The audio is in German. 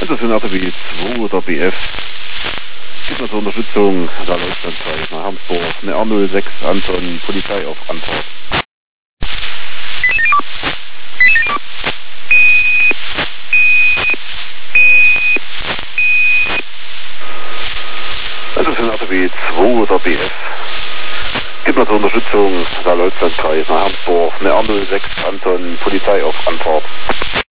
Das sind ATB 2 oder BF. Gibt mir zur Unterstützung der Deutschlandkreis nach Hamburg eine R06 Anton Polizei auf Antwort. Das sind ATB 2 oder BF. Gibt mir zur Unterstützung der Deutschlandkreis nach Hamburg eine R06 Anton Polizei auf Antwort.